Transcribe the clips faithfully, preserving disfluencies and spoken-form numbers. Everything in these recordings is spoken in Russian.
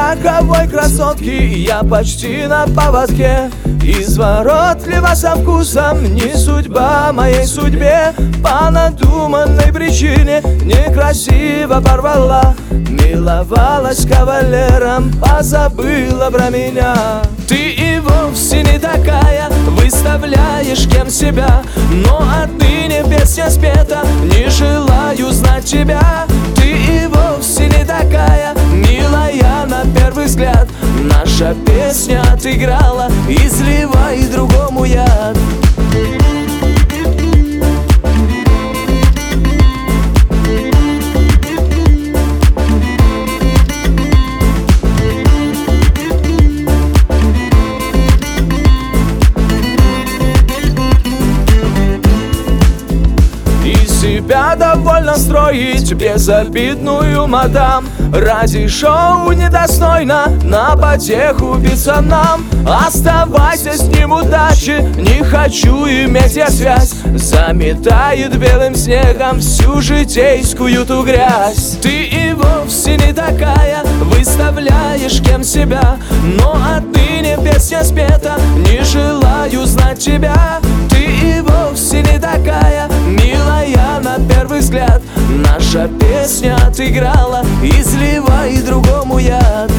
роковой красотки я почти на поводке. Изворотливо со вкусом, не судьба моей судьбе. По надуманной причине некрасиво порвала. Миловалась кавалером, позабыла про меня. Ты и вовсе не такая, выставляешь кем себя. Но отныне песня спета, не желаю знать тебя. Ты и вовсе не такая, милая на первый взгляд. Наша песня отыграла, изливай другому яд. Себя довольно строить безобидную мадам. Ради шоу недостойно на потеху биться нам. Оставайся с ним, удачи, не хочу иметь я связь. Заметает белым снегом всю житейскую ту грязь. Ты и вовсе не такая, выставляешь кем себя. Но отныне песня спета, не желаю знать тебя. Ты и вовсе не такая, милая на первый взгляд. Наша песня отыграла, изливай другому яд.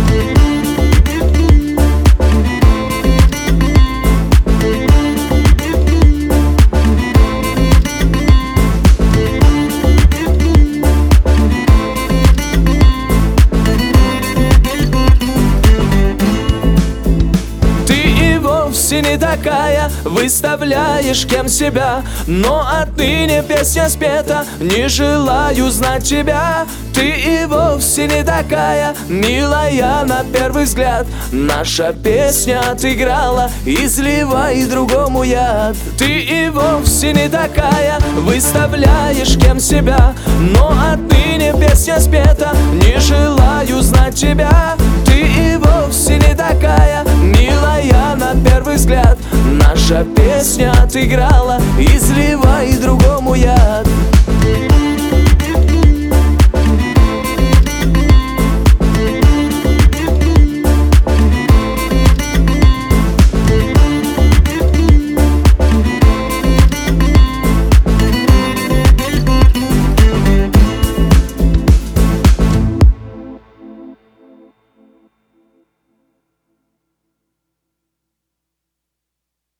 Вовсе не такая, выставляешь кем себя. Но отныне песня спета, не желаю знать тебя. Ты и вовсе не такая, милая на первый взгляд. Наша песня отыграла, изливай другому яд. Ты и вовсе не такая, выставляешь кем себя. Но отныне песня спета, не желаю знать тебя. Ты и вовсе не такая, милая на первый взгляд. Наша песня отыграла, изливай другому яд.